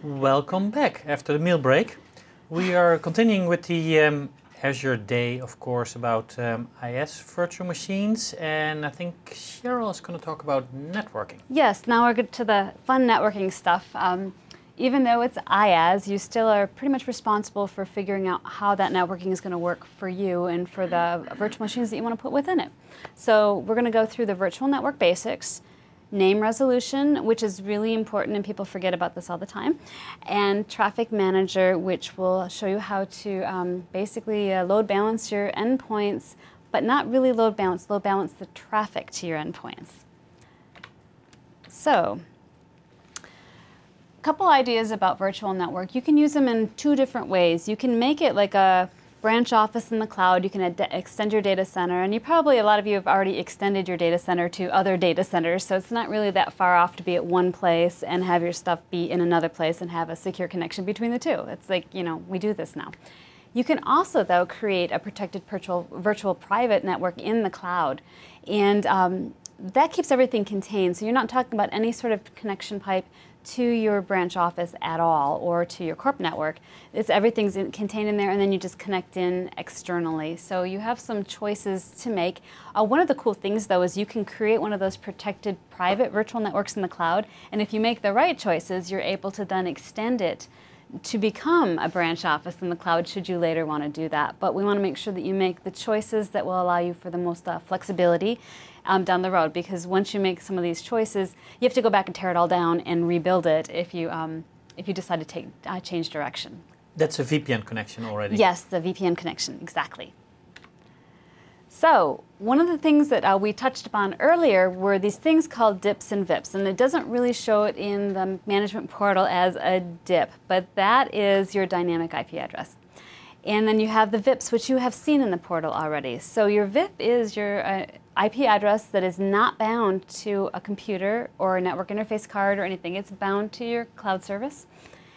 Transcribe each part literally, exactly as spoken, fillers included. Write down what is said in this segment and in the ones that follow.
Welcome back after the meal break. We are continuing with the um, Azure Day, of course, about um, I S virtual machines, and I think Cheryl is going to talk about networking. Yes, now we're good to the fun networking stuff. Um, even though it's I A S, you still are pretty much responsible for figuring out how that networking is going to work for you and for the virtual machines that you want to put within it. So we're going to go through the virtual network basics, name resolution, which is really important and people forget about this all the time, and traffic manager, which will show you how to um, basically uh, load balance your endpoints, but not really load balance, load balance the traffic to your endpoints. So, a couple ideas about virtual network. You can use them in two different ways. You can make it like a branch office in the cloud. You can ad extend your data center, and you probably, a lot of you have already extended your data center to other data centers, so it's not really that far off to be at one place and have your stuff be in another place and have a secure connection between the two. It's like, you know, we do this now. You can also, though, create a protected virtual, virtual private network in the cloud, and um, that keeps everything contained, so you're not talking about any sort of connection pipe to your branch office at all, or to your corp network. It's everything's in, contained in there, and then you just connect in externally. So you have some choices to make. Uh, one of the cool things, though, is you can create one of those protected private virtual networks in the cloud, and if you make the right choices, you're able to then extend it to become a branch office in the cloud should you later want to do that. But we want to make sure that you make the choices that will allow you for the most uh, flexibility um, down the road, because once you make some of these choices, you have to go back and tear it all down and rebuild it if you, um, if you decide to take, uh, change direction. That's a V P N connection already. Yes, the V P N connection, exactly. So one of the things that uh, we touched upon earlier were these things called D I Ps and V I Ps, and it doesn't really show it in the management portal as a D I P, but that is your dynamic I P address. And then you have the V I Ps, which you have seen in the portal already. So your V I P is your uh, I P address that is not bound to a computer or a network interface card or anything. It's bound to your cloud service,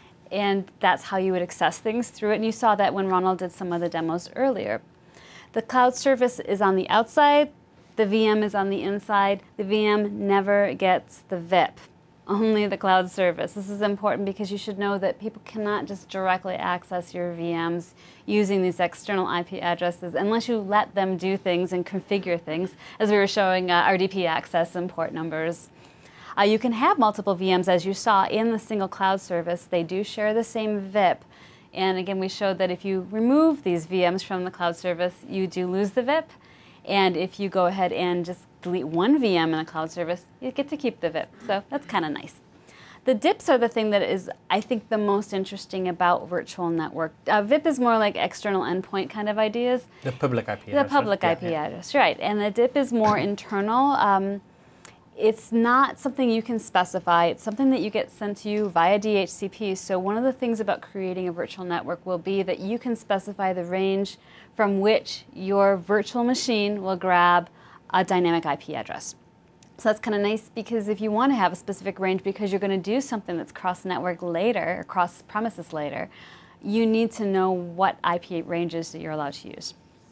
and that's how you would access things through it. And you saw that when Ronald did some of the demos earlier. The cloud service is on the outside, the V M is on the inside. The V M never gets the V I P, only the cloud service. This is important because you should know that people cannot just directly access your V Ms using these external I P addresses unless you let them do things and configure things, as we were showing uh, R D P access and port numbers. Uh, you can have multiple V Ms, as you saw in the single cloud service. They do share the same V I P. And again, we showed that if you remove these V Ms from the cloud service, you do lose the V I P. And if you go ahead and just delete one V M in the cloud service, you get to keep the V I P. So that's kind of nice. The D I Ps are the thing that is, I think, the most interesting about virtual network. Uh, V I P is more like external endpoint kind of ideas. The public I P the address. The public right? I P yeah, address, right. And the D I P is more internal. Um, It's not something you can specify. It's something that you get sent to you via D H C P. So one of the things about creating a virtual network will be that you can specify the range from which your virtual machine will grab a dynamic I P address. So that's kind of nice, because if you want to have a specific range because you're going to do something that's cross-network later, or cross-premises later, you need to know what I P ranges that you're allowed to use.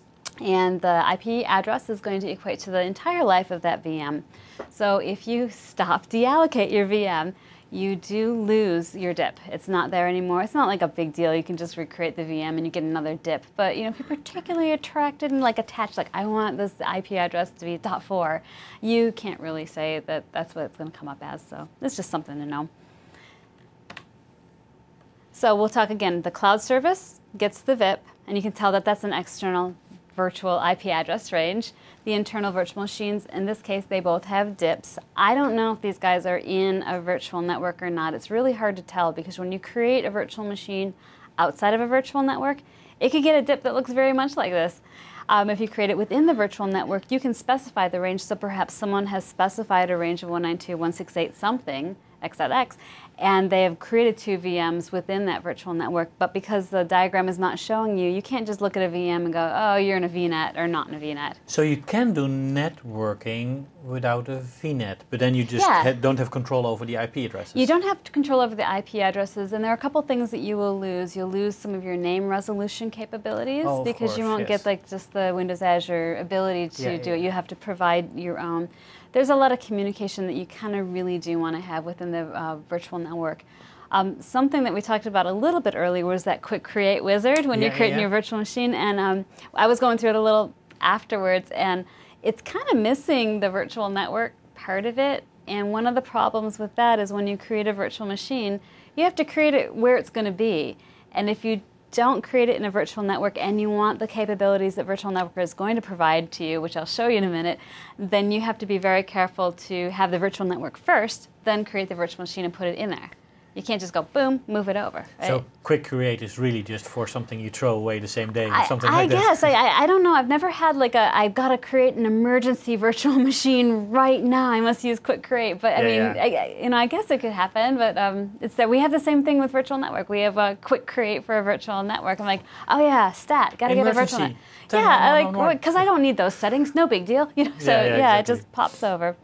And the I P address is going to equate to the entire life of that V M. So if you stop, deallocate your V M, you do lose your D I P. It's not there anymore. It's not like a big deal. You can just recreate the V M and you get another D I P. But you know, if you're particularly attracted and like attached, like I want this I P address to be dot four, you can't really say that that's what it's going to come up as. So it's just something to know. So we'll talk again. The cloud service gets the V I P, and you can tell that that's an external virtual I P address range. The internal virtual machines, in this case, they both have D I Ps. I don't know if these guys are in a virtual network or not. It's really hard to tell, because when you create a virtual machine outside of a virtual network, it could get a D I P that looks very much like this. Um, if you create it within the virtual network, you can specify the range. So perhaps someone has specified a range of one ninety-two dot one sixty-eight something, x dot x, and they have created two V Ms within that virtual network. But because the diagram is not showing you, you can't just look at a V M and go, oh, you're in a V NET or not in a V NET. So you can do networking without a V NET, but then you just Yeah. ha don't have control over the I P addresses. You don't have control over the I P addresses, and there are a couple things that you will lose. You'll lose some of your name resolution capabilities, Oh, of because course, you won't yes. get like just the Windows Azure ability to Yeah, do yeah. it. You have to provide your own. There's a lot of communication that you kind of really do want to have within the uh, virtual network. Um, something that we talked about a little bit earlier was that quick create wizard when Yeah, you're creating yeah. your virtual machine. And um, I was going through it a little afterwards, and it's kind of missing the virtual network part of it. And one of the problems with that is when you create a virtual machine, you have to create it where it's going to be. And if you don't create it in a virtual network and you want the capabilities that virtual network is going to provide to you, which I'll show you in a minute, then you have to be very careful to have the virtual network first, then create the virtual machine and put it in there. You can't just go, boom, move it over. Right? So quick create is really just for something you throw away the same day or I, something I like guess. that. I, I don't know. I've never had like a, I've got to create an emergency virtual machine right now. I must use quick create. But I Yeah, mean, yeah. I, you know, I guess it could happen. But um, it's that we have the same thing with virtual network. We have a quick create for a virtual network. I'm like, oh yeah, stat, got to get a virtual network. Emergency. Tell Yeah, me, I no, no, no. like, because I don't need those settings. No big deal. You know, so Yeah, yeah, yeah, exactly. it just pops over.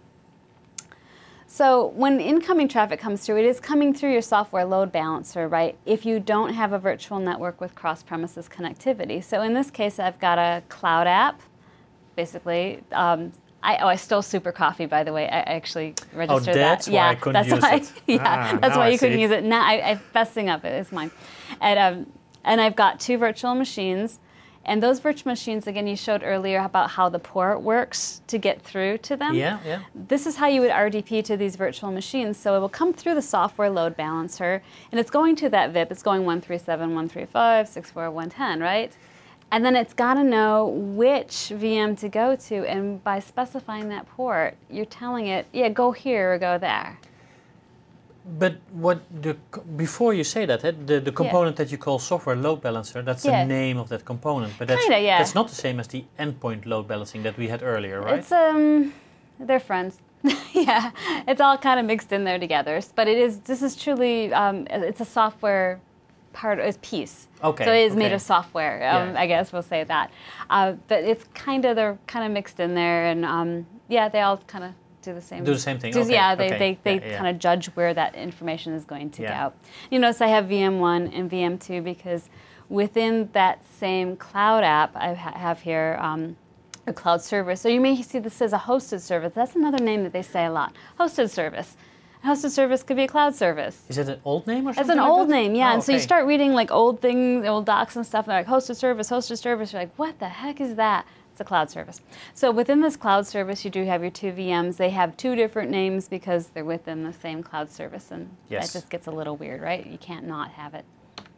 So when incoming traffic comes through, it is coming through your software load balancer, right, if you don't have a virtual network with cross-premises connectivity. So in this case, I've got a cloud app, basically. Um, I, oh, I stole Super Coffee, by the way. I actually registered Oh, that's that. why yeah, I couldn't that's use why, it. Yeah, Ah, that's now why I you couldn't see. use it. Now I, I'm fessing up. It is mine. And, um, and I've got two virtual machines. And those virtual machines, again, you showed earlier about how the port works to get through to them. Yeah, yeah. This is how you would R D P to these virtual machines. So it will come through the software load balancer, and it's going to that V I P. It's going one three seven, one three five, six four, one ten, right? And then it's got to know which V M to go to, and by specifying that port, you're telling it, yeah, go here or go there. But what the co- before you say that, eh, the, the component that you call software load balancer, that's Yeah. the name of that component. But that's, Kinda, yeah. that's not the same as the endpoint load balancing that we had earlier, right? It's um, they're friends. Yeah, it's all kind of mixed in there together. But it is. This is truly. Um, it's a software part. It's piece. Okay, So it is made okay. of software. Um, Yeah. I guess we'll say that. Uh, but it's kind of they're kind of mixed in there, and um, yeah, they all kind of do the same. Do the same thing, do- okay, yeah, they okay. they, they Yeah, yeah. kind of judge where that information is going to Yeah. go. You notice I have V M one and V M two because within that same cloud app I ha- have here. Um, a cloud service. So you may see this as a hosted service. That's another name that they say a lot. Hosted service. A hosted service could be a cloud service. Is it an old name or It's something an like old that? name, yeah. Oh, And so you okay. start reading like old things, old docs and stuff, and they're like hosted service, hosted service. You're like, what the heck is that? It's a cloud service. So within this cloud service, you do have your two V Ms. They have two different names because they're within the same cloud service, and Yes. that just gets a little weird, right? You can't not have it.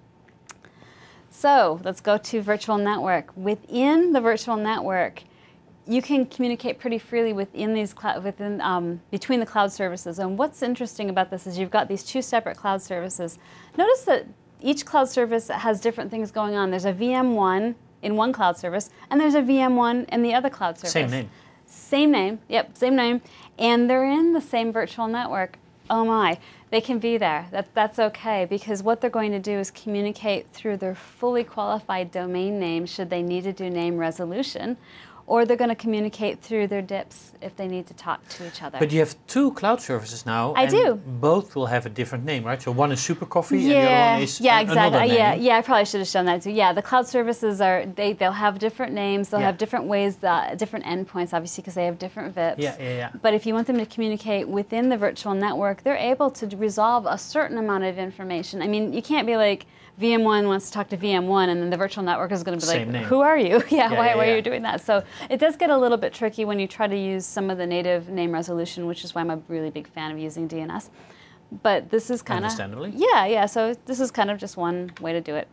So let's go to virtual network. Within the virtual network, you can communicate pretty freely within these cloud, within um, between the cloud services. And what's interesting about this is you've got these two separate cloud services. Notice that each cloud service has different things going on. There's a V M one in one cloud service, and there's a V M one in the other cloud service. Same name. Same name. Yep, same name. And they're in the same virtual network. Oh my, they can be there. That, that's okay, because what they're going to do is communicate through their fully qualified domain name should they need to do name resolution, or they're going to communicate through their D I Ps if they need to talk to each other. But you have two cloud services now. I and do. Both will have a different name, right? So one is Super Coffee and the other yeah, one is yeah, a- exactly. another name. Yeah, yeah. I probably should have shown that too. Yeah, the cloud services are they they'll have different names. They'll Yeah. have different ways, uh, different endpoints, obviously, because they have different V I Ps. Yeah, yeah, yeah. But if you want them to communicate within the virtual network, they're able to resolve a certain amount of information. I mean, you can't be like V M one wants to talk to V M one, and then the virtual network is going to be Same like, name. "Who are you? yeah, Yeah, why, yeah, why yeah. are you doing that?" So it does get a little bit tricky when you try to use some of the native name resolution, which is why I'm a really big fan of using D N S. But this is kind of Understandably. yeah, yeah. So this is kind of just one way to do it.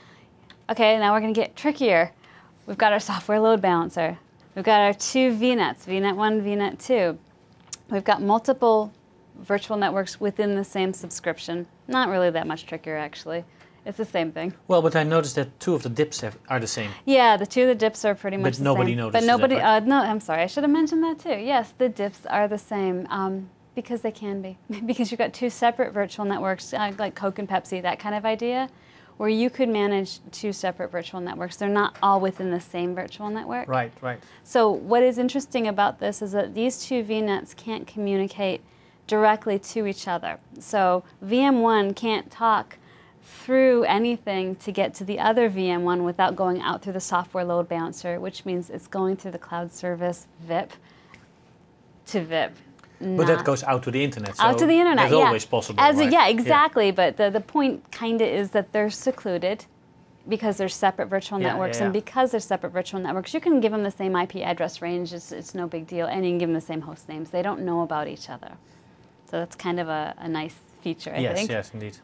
Okay, now we're going to get trickier. We've got our software load balancer. We've got our two V NETs, V NET one, V NET two. We've got multiple virtual networks within the same subscription. Not really that much trickier, actually. It's the same thing. Well, but I noticed that two of the dips have, are the same. Yeah, the two of the dips are pretty much But the nobody same. notices But that, nobody, right? uh, no, I'm sorry, I should have mentioned that too. Yes, the dips are the same um, because they can be. Because you've got two separate virtual networks, uh, like Coke and Pepsi, that kind of idea, where you could manage two separate virtual networks. They're not all within the same virtual network. Right, right. So what is interesting about this is that these two V NETs can't communicate directly to each other. So V M one can't talk through anything to get to the other V M one without going out through the software load balancer, which means it's going through the cloud service V I P to V I P. But that goes out to the internet. So out to the internet, that's yeah. always possible, As a, right? yeah, exactly. Yeah. But the, the point kind of is that they're secluded because they're separate virtual yeah, networks. Yeah, yeah. And because they're separate virtual networks, you can give them the same I P address range. It's, it's no big deal. And you can give them the same host names. They don't know about each other. So that's kind of a, a nice feature, I yes, think. Yes, yes, indeed.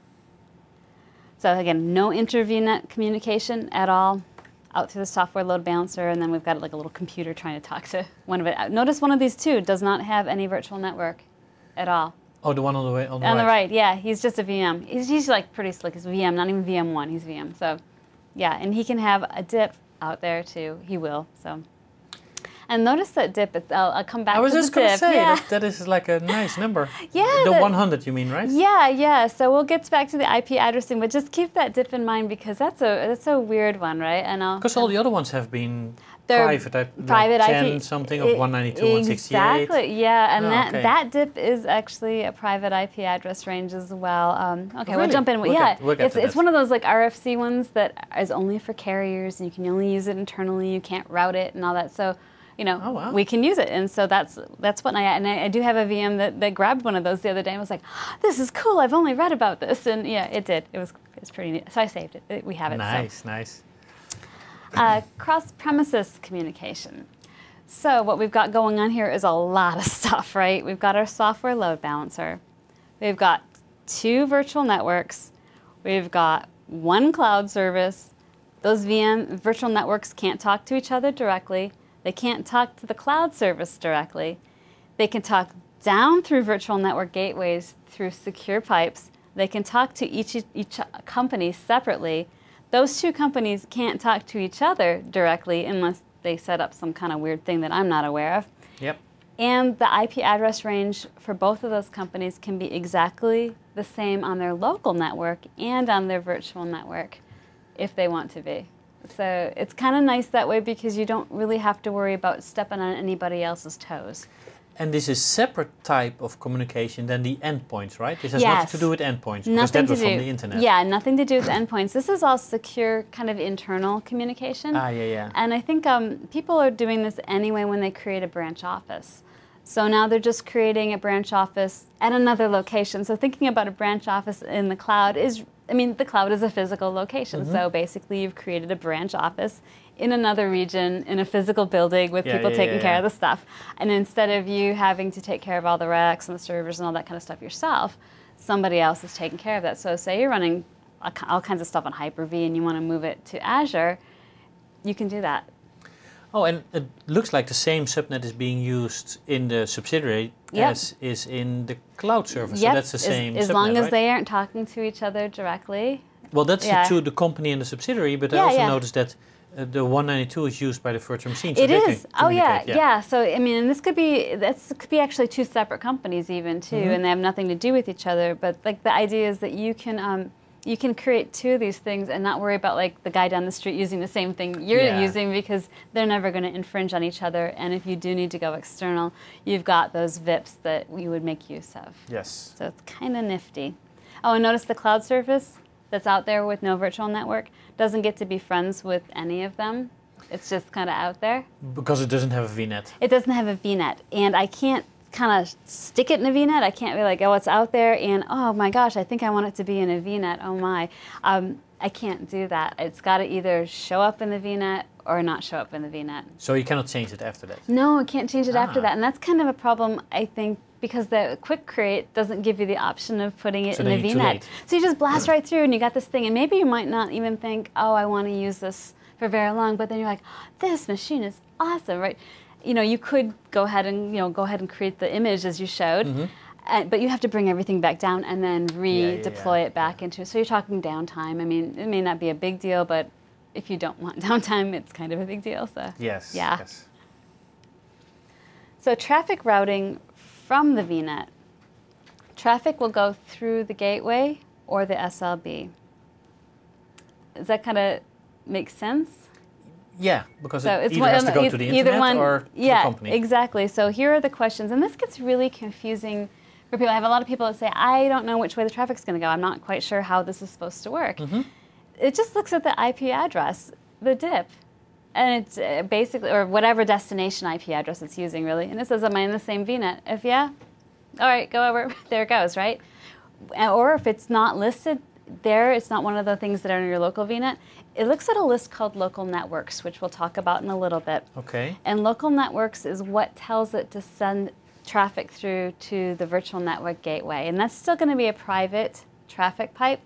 So again, no inter-V NET communication at all out through the software load balancer, and then we've got like a little computer trying to talk to one of it. Notice one of these two does not have any virtual network at all. Oh, the one on the way on the on right. the right, yeah, he's just a V M. He's, he's like pretty slick. He's V M, not even V M one. He's V M. So, yeah, and he can have a dip out there too. He will. So, and notice that dip. It's, I'll, I'll come back. I was to just the going to dip. say Yeah. that, that is like a nice number. Yeah, the that- one hundred, you mean, right? Yeah, yeah. So we'll get back to the I P addressing, but just keep that dip in mind because that's a that's a weird one, right? And I'll Because all the other ones have been They're private, like private ten I P something of one ninety-two, one sixty-eight. Exactly, yeah, and Oh, that okay. that dip is actually a private I P address range as well. Um, okay, we'll Really? jump in. We'll yeah, get- we'll get it's to it's that. one of those like R F C ones that is only for carriers, and you can only use it internally. You can't route it and all that. So, you know, Oh, wow. we can use it, and so that's that's what I and I, I do have a V M that, that grabbed one of those the other day and was like, "This is cool. I've only read about this," and yeah, it did. It was it's pretty neat. So I saved it. it we have it. Nice, So. nice. Uh, cross-premises communication. So what we've got going on here is a lot of stuff, right? We've got our software load balancer. We've got two virtual networks. We've got one cloud service. Those V M virtual networks can't talk to each other directly. They can't talk to the cloud service directly. They can talk down through virtual network gateways through secure pipes. They can talk to each, each company separately. Those two companies can't talk to each other directly unless they set up some kind of weird thing that I'm not aware of. Yep. And the I P address range for both of those companies can be exactly the same on their local network and on their virtual network if they want to be. So it's kind of nice that way because you don't really have to worry about stepping on anybody else's toes. And this is separate type of communication than the endpoints, right? This has Yes. nothing to do with endpoints because Nothing that to was do. from the internet. Yeah, nothing to do with endpoints. This is all secure, kind of internal communication. Ah, yeah, yeah. And I think um, people are doing this anyway when they create a branch office. So now they're just creating a branch office at another location. So thinking about a branch office in the cloud is, I mean, the cloud is a physical location. Mm-hmm. So basically you've created a branch office in another region, in a physical building with Yeah, people yeah, taking yeah, care yeah. of the stuff. And instead of you having to take care of all the racks and the servers and all that kind of stuff yourself, somebody else is taking care of that. So say you're running all kinds of stuff on Hyper-V and you want to move it to Azure, you can do that. Oh, and it looks like the same subnet is being used in the subsidiary Yep. as is in the cloud service. Yep, So that's the as- same As, subnet, long as right? they aren't talking to each other directly. Well, that's Yeah. the two, the company and the subsidiary, but I Yeah, also yeah. noticed that uh, the one ninety-two is used by the virtual machine. So It they is. Can Oh yeah, communicate, yeah, So I mean, and this could be that's could be actually two separate companies even too, Mm-hmm. and they have nothing to do with each other. But like the idea is that you can um, you can create two of these things and not worry about like the guy down the street using the same thing you're Yeah. using because they're never going to infringe on each other. And if you do need to go external, you've got those V I Ps that you would make use of. Yes. So it's kind of nifty. Oh, and notice the cloud service that's out there with no virtual network doesn't get to be friends with any of them. It's just kind of out there. Because it doesn't have a V NET. It doesn't have a V NET, and I can't kind of stick it in a V NET. I can't be like, oh, it's out there, and oh my gosh, I think I want it to be in a V NET. Oh my. Um, I can't do that. It's got to either show up in the V NET or not show up in the V NET. So you cannot change it after that. No, I can't change it after Ah. that, and that's kind of a problem, I think, because the quick create doesn't give you the option of putting it So in then a you're too V NET. late. So you just blast right through, and you got this thing, and maybe you might not even think, oh, I want to use this for very long, but then you're like, this machine is awesome, right? You know, you could go ahead and you know go ahead and create the image as you showed, Mm-hmm. and, but you have to bring everything back down and then redeploy yeah, it back into. So you're talking downtime. I mean, it may not be a big deal, but if you don't want downtime, it's kind of a big deal. So Yes. yeah. Yes. So traffic routing from the V NET. Traffic will go through the gateway or the S L B. Does that kind of make sense? Yeah, because So it it's either one, has to go e- to the either internet one, or to yeah, the company. exactly. So here are the questions, and this gets really confusing for people. I have a lot of people that say, I don't know which way the traffic's going to go. I'm not quite sure how this is supposed to work. Mm-hmm. It just looks at the I P address, the D I P, and it's uh, basically, or whatever destination I P address it's using, really. And it says, am I in the same V NET? If yeah, all right, go over, there it goes, right? Or if it's not listed there, it's not one of the things that are in your local V NET, it looks at a list called local networks, which we'll talk about in a little bit. Okay. And local networks is what tells it to send traffic through to the virtual network gateway. And that's still going to be a private traffic pipe.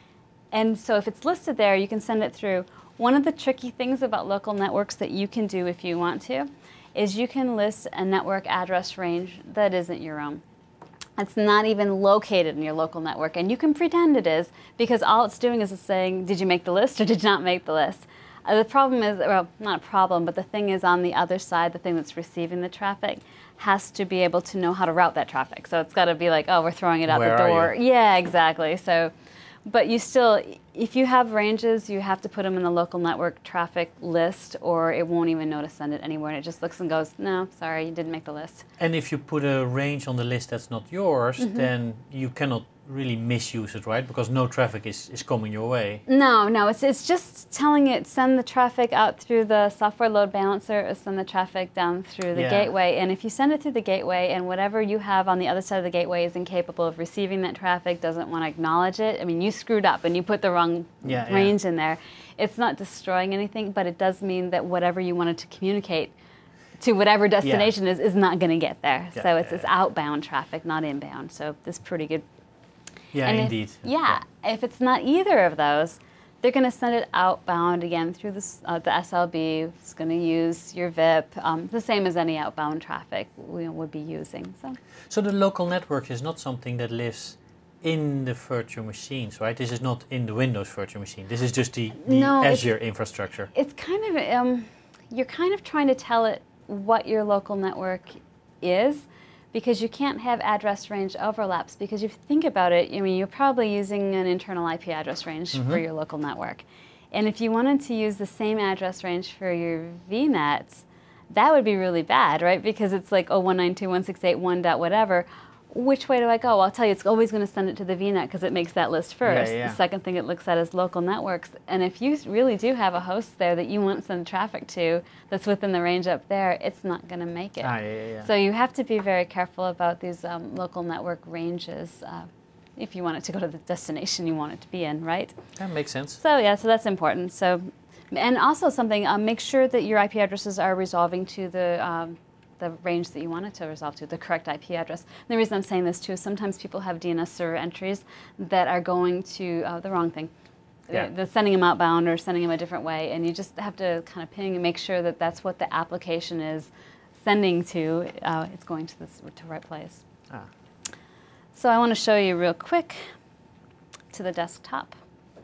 And so if it's listed there, you can send it through. One of the tricky things about local networks that you can do if you want to is you can list a network address range that isn't your own. It's not even located in your local network, and you can pretend it is because all it's doing is it's saying, did you make the list or did you not make the list? Uh, the problem is, well, not a problem, but the thing is on the other side, the thing that's receiving the traffic has to be able to know how to route that traffic. So it's got to be like, oh, we're throwing it out Where the door. are you? Yeah, exactly. So, but you still, if you have ranges, you have to put them in the local network traffic list, or it won't even know to send it anywhere, and it just looks and goes, no, sorry, you didn't make the list. And if you put a range on the list that's not yours, Mm-hmm. then you cannot really misuse it, right? Because no traffic is, is coming your way. No, no, it's, it's just telling it send the traffic out through the software load balancer or send the traffic down through the Yeah. gateway. And if you send it through the gateway and whatever you have on the other side of the gateway is incapable of receiving that traffic, doesn't want to acknowledge it, I mean, you screwed up and you put the wrong Yeah, yeah. range in there. It's not destroying anything, but it does mean that whatever you wanted to communicate to whatever destination is, is not going to get there. Yeah, so it's, yeah, it's yeah. outbound traffic, not inbound. So this is pretty good. Yeah, And if- indeed. yeah, if it's not either of those, they're going to send it outbound again through this, uh, the S L B. It's going to use your V I P, um, the same as any outbound traffic we would be using. So So the local network is not something that lives in the virtual machines, right? This is not in the Windows virtual machine. This is just the, the No, it's- Azure infrastructure. it's kind of, um, you're kind of trying to tell it what your local network is, because you can't have address range overlaps, because if you think about it, I mean, you're probably using an internal I P address range for your local network. And if you wanted to use the same address range for your V NETs, that would be really bad, right? Because it's like, oh, one nine two dot one six eight dot one dot whatever. Which way do I go? Well, I'll tell you, it's always going to send it to the V NET because it makes that list first. Yeah, yeah. The second thing it looks at is local networks. And if you really do have a host there that you want to send traffic to that's within the range up there, it's not going to make it. Ah, yeah, yeah, yeah. So you have to be very careful about these um, local network ranges uh, if you want it to go to the destination you want it to be in, right? That makes sense. So yeah, so that's important. So, and also something, um, make sure that your I P addresses are resolving to the um, the range that you want it to resolve to, the correct I P address. And the reason I'm saying this too is sometimes people have D N S server entries that are going to uh, the wrong thing. Yeah. They're, they're sending them outbound or sending them a different way, and you just have to kind of ping and make sure that that's what the application is sending to. Uh, it's going to the to the right place. Ah. So I want to show you real quick to the desktop.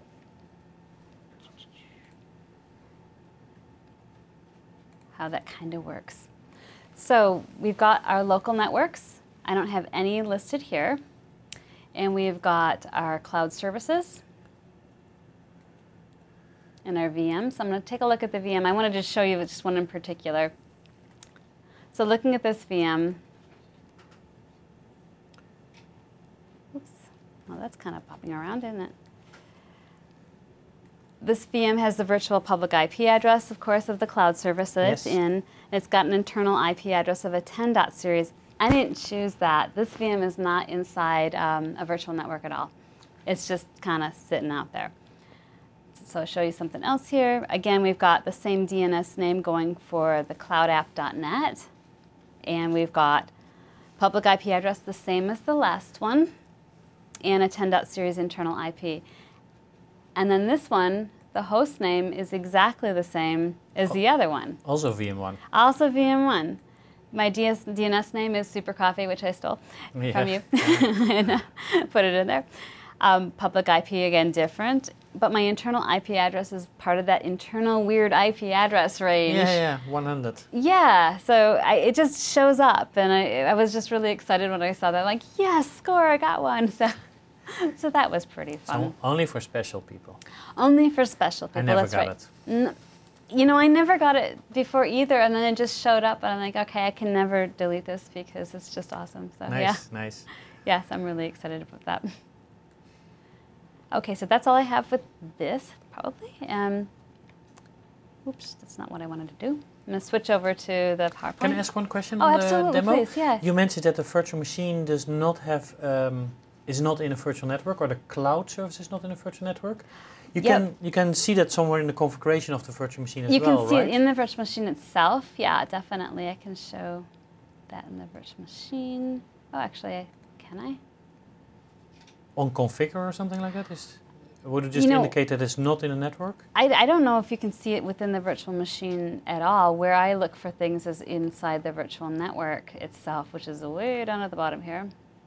How that kind of works. So we've got our local networks. I don't have any listed here. And we've got our cloud services and our V Ms. So I'm going to take a look at the V M. I wanted to show you just one in particular. So looking at this V M, oops, well, that's kind of popping around, isn't it? This V M has the virtual public I P address, of course, of the cloud service that Yes. it's in. It's got an internal I P address of a ten dot series. I didn't choose that. This V M is not inside um, a virtual network at all. It's just kind of sitting out there. So I'll show you something else here. Again, we've got the same D N S name going for the cloud app dot net. And we've got public I P address the same as the last one, and a ten dot series internal I P. And then this one, the host name is exactly the same as the other one. Also V M one. Also V M one. My D S, D N S name is Super Coffee, which I stole Yeah. from you and uh, put it in there. Um, public I P, again, different. But my internal I P address is part of that internal weird I P address range. Yeah, yeah, one hundred. Yeah, so I, it just shows up. And I, I was just really excited when I saw that. Like, yes, score, I got one. So, so that was pretty fun. So only for special people. Only for special people, I never that's got right. it. N- You know, I never got it before either, and then it just showed up, and I'm like, okay, I can never delete this because it's just awesome. So Nice, yeah, nice. yes, I'm really excited about that. Okay, so that's all I have with this, probably. Um, oops, that's not what I wanted to do. I'm going to switch over to the PowerPoint. Can I ask one question Oh, on the absolutely, demo? please, yeah. You mentioned that the virtual machine does not have, um, is not in a virtual network, or the cloud service is not in a virtual network. You Yep. can you can see that somewhere in the configuration of the virtual machine as You well, can see right? it in the virtual machine itself. Yeah, definitely. I can show that in the virtual machine. Oh, actually, can I? On configure or something like that? Is, would it just You know, indicate that it's not in a network? I, I don't know if you can see it within the virtual machine at all. Where I look for things is inside the virtual network itself, which is way down at the bottom here.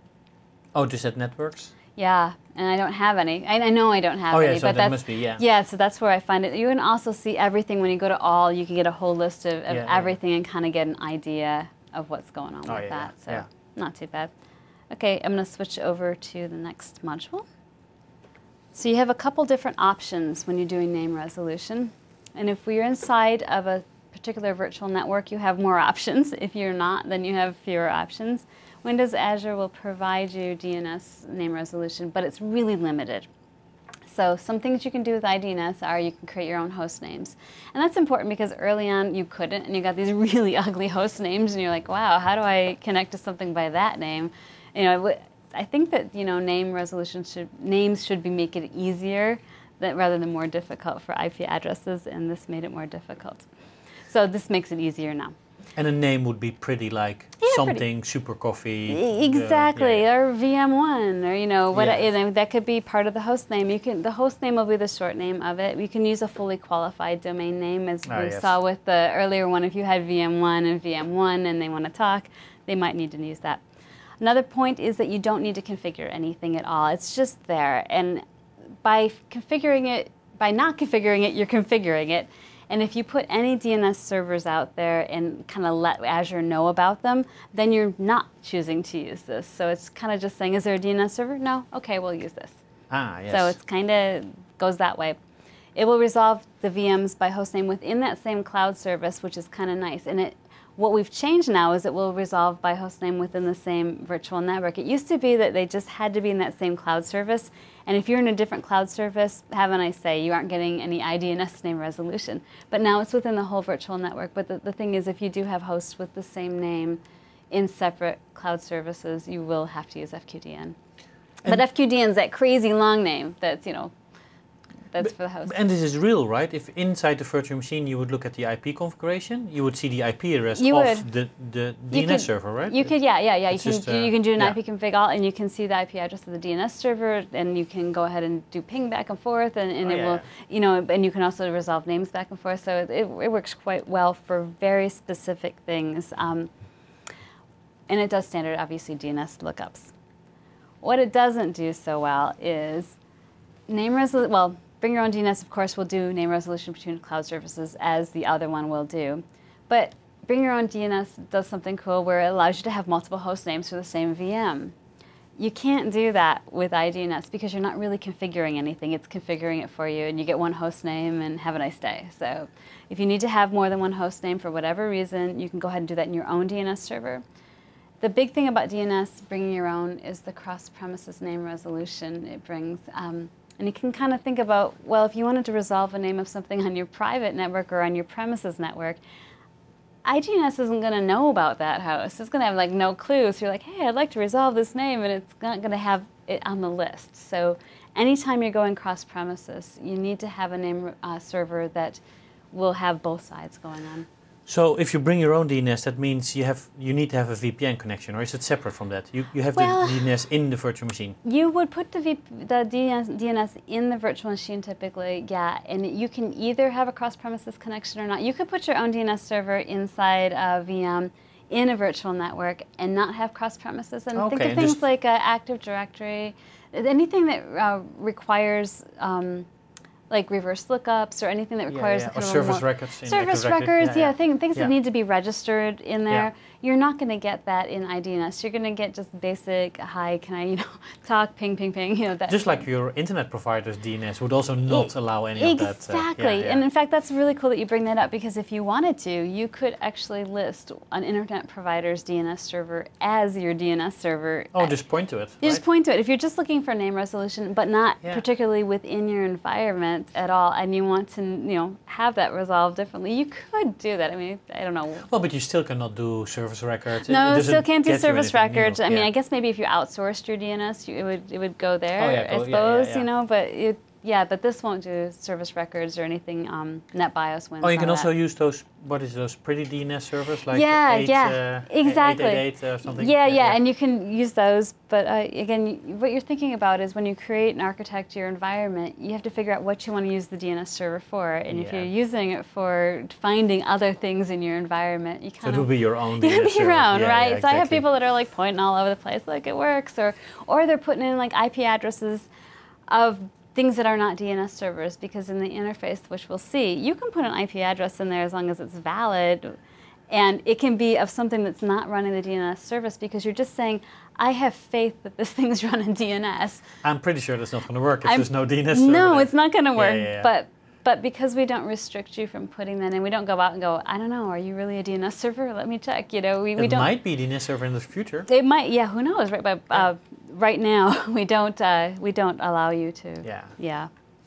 Oh, just at networks? Yeah, and I don't have any. I, I know I don't have Oh any, yeah, so but that that's must be, yeah. yeah. So that's where I find it. You can also see everything when you go to all. You can get a whole list of, of Yeah, yeah. everything and kind of get an idea of what's going on Oh, with yeah, that. yeah, So yeah. not too bad. Okay, I'm going to switch over to the next module. So you have a couple different options when you're doing name resolution, and if we're inside of a particular virtual network, you have more options. If you're not, then you have fewer options. Windows Azure will provide you D N S name resolution, but it's really limited. So some things you can do with I D N S are you can create your own host names. And that's important because early on you couldn't, and you got these really ugly host names, and you're like, wow, how do I connect to something by that name? You know, I think that, you know, name resolution should, names should be make it easier that, rather than more difficult for I P addresses, and this made it more difficult. So this makes it easier now. And a name would be pretty like Yeah, something pretty. super coffee. Exactly, uh, yeah, yeah. or V M one, or you know what? Yeah. You know, that could be part of the host name. You can the host name will be the short name of it. You can use a fully qualified domain name, as Ah, we yes. saw with the earlier one. If you had V M one and V M one, and they want to talk, they might need to use that. Another point is that you don't need to configure anything at all. It's just there, and by configuring it, by not configuring it, you're configuring it. And if you put any D N S servers out there and kind of let Azure know about them, then you're not choosing to use this. So it's kind of just saying, is there a D N S server? No? Okay, we'll use this. Ah, yes. So it's kind of goes that way. It will resolve the V Ms by hostname within that same cloud service, which is kind of nice. And it, what we've changed now is it will resolve by hostname within the same virtual network. It used to be that they just had to be in that same cloud service. And if you're in a different cloud service, haven't I say, you aren't getting any I D N S name resolution. But now it's within the whole virtual network. But the, the thing is, if you do have hosts with the same name in separate cloud services, you will have to use F Q D N. And but F Q D N is that crazy long name that's, you know, that's But- for the host. And this is real, right? If inside the virtual machine you would look at the I P configuration, you would see the I P address You of would. the, the D You N S could- server, right? You could, yeah, yeah, yeah. You It's can, just, do- uh, you can do an yeah. I P config all, and you can see the I P address of the D N S server, and you can go ahead and do ping back and forth, and, and Oh, it yeah. will, you know, and you can also resolve names back and forth. So it, it, it works quite well for very specific things, um, and it does standard, obviously, D N S lookups. What it doesn't do so well is name resolution. Well, Bring Your Own D N S, of course, will do name resolution between cloud services, as the other one will do. But Bring Your Own D N S does something cool where it allows you to have multiple host names for the same V M. You can't do that with I D N S because you're not really configuring anything. It's configuring it for you, and you get one host name, and have a nice day. So if you need to have more than one host name for whatever reason, you can go ahead and do that in your own D N S server. The big thing about D N S, bringing your own, is the cross-premises name resolution it brings. Um, and you can kind of think about, well, if you wanted to resolve a name of something on your private network or on your premises network, I D N S isn't going to know about that host. It's going to have like no clue. So you're like, hey, I'd like to resolve this name, and it's not going to have it on the list. So anytime you're going cross-premises, you need to have a name uh, server that will have both sides going on. So if you bring your own D N S, that means you have you need to have a V P N connection, or is it separate from that? You you have Well, the D N S in the virtual machine. You would put the, v the D N S, D N S in the virtual machine typically, yeah, and you can either have a cross-premises connection or not. You could put your own D N S server inside a V M in a virtual network and not have cross-premises. And think Okay, of and things just- like uh, Active Directory, anything that uh, requires um, like reverse lookups or anything that Yeah, requires yeah. a Or kind of a service more- records in service Active Directory. records, Yeah, yeah, yeah. Thing, things Yeah. that need to be registered in there. Yeah. You're not going to get that in I D N S. You're going to get just basic, hi, can I, you know, talk, ping, ping, ping, you know, that. Just like your internet provider's D N S would also not E- allow any of that. uh, Exactly. yeah, yeah. And in fact, that's really cool that you bring that up, because if you wanted to, you could actually list an internet provider's D N S server as your D N S server. Oh, just point to it. You just right? point to it. If you're just looking for name resolution, but not Yeah. particularly within your environment, want at all, and you want to, you know, have that resolved differently, you could do that. I mean, I don't know. Well, but you still cannot do service records. It- No, it you still doesn't can't do get you service anything new. records. I mean, Yeah. I guess maybe if you outsourced your D N S, you, it would it would go there. Oh, yeah, I go- yeah, suppose yeah, yeah. you know, but it, yeah, but this won't do service records or anything. Um, NetBIOS wins. Oh, you can all also that. use those, what is those pretty D N S servers? Like Yeah, eight, yeah, uh, exactly. eight eight eight or something? Yeah, yeah, and you can use those. But uh, again, y- what you're thinking about is when you create and architect your environment, you have to figure out what you want to use the D N S server for. And if Yeah. you're using it for finding other things in your environment, you So kind it of would be your own D you N S be server. around, Yeah, right? yeah, So I have exactly. people that are like pointing all over the place, like it works, or or they're putting in like I P addresses of things that are not D N S servers, because in the interface, which we'll see, you can put an I P address in there as long as it's valid, and it can be of something that's not running the D N S service, because you're just saying, I have faith that this thing's running D N S. I'm pretty sure that's not going to work if I'm- there's no D N S server. No, there. it's not going to Yeah, work. yeah, yeah. But but because we don't restrict you from putting that in, we don't go out and go, I don't know, are you really a D N S server? Let me check. You know, we, we It don't. might be D N S server in the future. It might, yeah. Who knows? Right, but uh, right now we don't uh, we don't allow you to. Yeah. Yeah.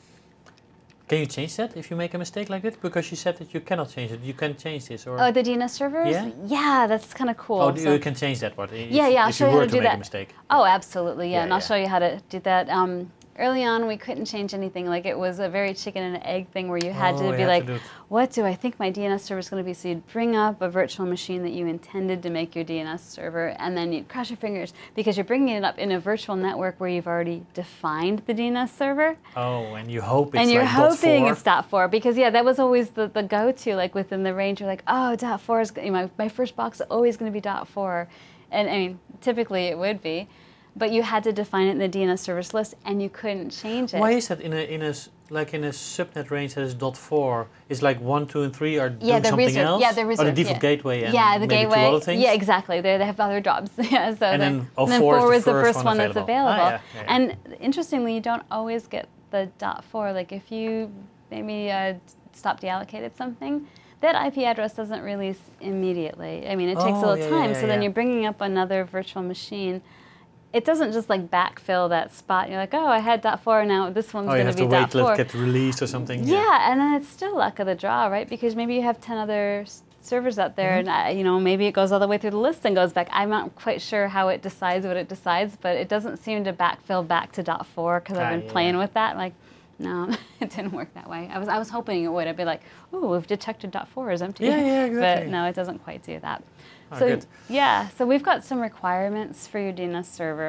Can you change that if you make a mistake like that? Because you said that you cannot change it. You can change this, or Oh, the D N S servers? Yeah? Yeah, that's kind of cool. oh, So- you can change that. What? If, Yeah, yeah, I'll if show you you how were to to do make that. a mistake. Oh, absolutely, yeah, Yeah, and I'll yeah. show you how to do that. Um, early on, we couldn't change anything. Like, it was a very chicken and egg thing where you had Oh, to you be had to like, do it. what do I think my D N S server is going to be? So you'd bring up a virtual machine that you intended to make your D N S server, and then you'd cross your fingers because you're bringing it up in a virtual network where you've already defined the D N S server. Oh, and you hope it's And you're like dot hoping four. it's dot four, because yeah, that was always the, the go-to, like within the range. You're like, oh, dot four is, you know, my, my first box is always going to be dot four. And I mean, typically it would be, but you had to define it in the D N S service list, and you couldn't change it. Why is that in a in a s- like in a subnet range that is dot four? Is like one, two, and three are Yeah, doing the something reserve- else? yeah, the Or the reserve, default yeah. gateway and yeah, the maybe gateway. two other things. Yeah, exactly. They, they have other jobs. yeah, so And then, then oh, then four is four the is the first first one one that's available. available. Ah, yeah, yeah, yeah. And interestingly, you don't always get the dot four. Like if you maybe uh, stop deallocated something, that I P address doesn't release immediately. I mean, it takes Oh, a little yeah, time. yeah, so then yeah. you're bringing up another virtual machine. It doesn't just like backfill that spot. You're like, oh, I had dot four, now this one's Oh, you going have to to be wait dot till four. it gets released or something. Yeah, and then it's still luck of the draw, right? Because maybe you have ten other s- servers out there, Mm-hmm. and uh, you know, maybe it goes all the way through the list and goes back. I'm not quite sure how it decides what it decides, but it doesn't seem to backfill back to dot four, because I've Ah, been yeah. playing with that. Like, no, it didn't work that way. I was I was hoping it would. I'd be like, oh, we've detected dot four is empty. Yeah, yeah, exactly. But no, it doesn't quite do that. Oh, so good. yeah, so we've got some requirements for your D N S server.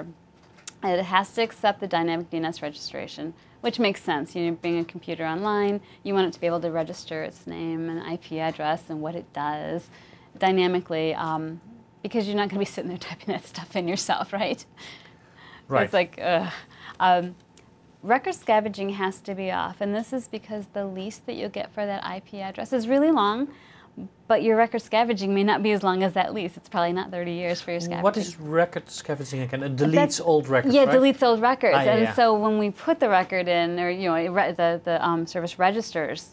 It has to accept the dynamic D N S registration, which makes sense. You bring a computer online, you want it to be able to register its name and I P address and what it does dynamically, um, because you're not going to be sitting there typing that stuff in yourself, right? Right. It's like, ugh. Um, record scavenging has to be off, and this is because the lease that you'll get for that I P address is really long, but your record scavenging may not be as long as that lease. It's probably not thirty years for your scavenging. What is record scavenging again? It deletes That's- old records, Yeah, right? deletes old records. Ah, yeah, and yeah. so when we put the record in, or you know, it re- the the um, service registers,